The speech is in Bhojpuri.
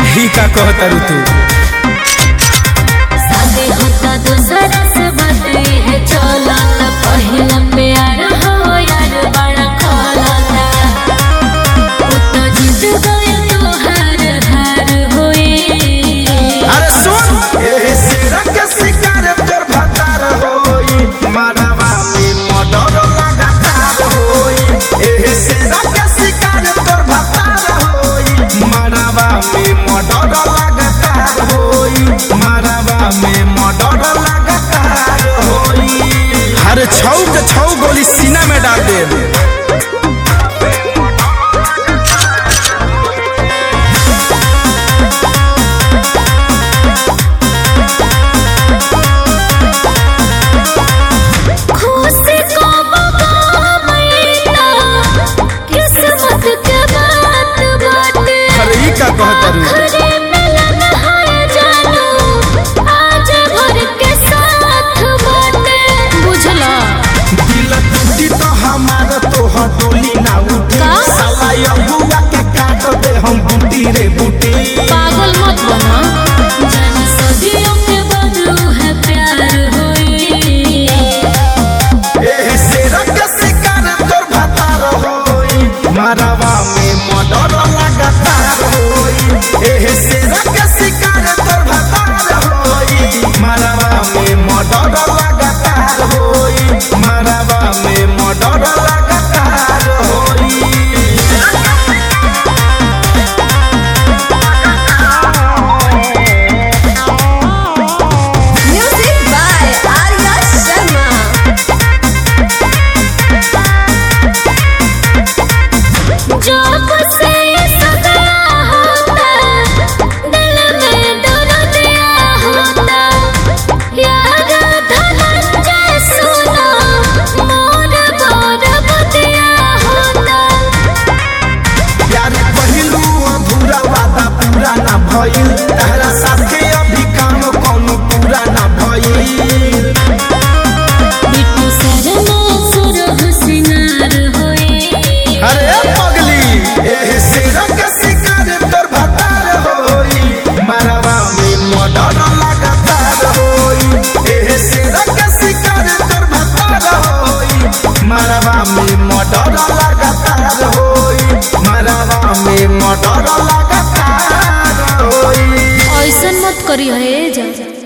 ही का कहतरू तू शादी होता दूसरा से बातें है चला ना पहला प्यार हो यार बड़ा खोला तो जीत गए तो हार हार होए। अरे सुन एही सिरा के शिकार तोर भतार होई मारवा में मर्डर लगातार होई। एही सिरा के शिकार तोर भतार होई मारवा में मर्डर लगातार होई। मारवा में मर्डर लगातार होई। अरे छौ के छौ गोली सीना में डाल दे खुशी को बगावैना किस्मत के बात बाटे। अरे ही का कहतरू खरे मिलन है जानू आज भर के साथ बाटे। बुझला दिल टूटी तो हमार तोहर डोली ना उठी। का? साला अबुआ के काट दे हम बूटी रे बूटी। पागल मत बना जान सदियों के बदलू है प्यार होई। एही सिरा के शिकार तोर भतार होई मारवा में मर्डर लगातार होई। एही सिरा के शिकार तोर भतार होई मारवा में मर्डर लगातार होई। मारवा में मर्डर लगातार होई। Music by Arya Sharma. जब से सदा होता दिल में दर्द होता यार धनंजय सुनो मोर बरबदिया होता। प्यार पहिलू अधूरा वादा पूरा ना भइल। तहरा साथे अभी काम कौनो पूरा ना भइल। बिट्टू शर्मा सुरह सिंगार होए। अरे पगली एही सिरा के शिकार तोर भतार होई मारवा में मर्डर लगातार होई। एही सिरा के शिकार तोर भतार होई मारवा में मर्डर लगातार होई। मारवा में मर्डर लगातार होई। ऐसन मत करी है जा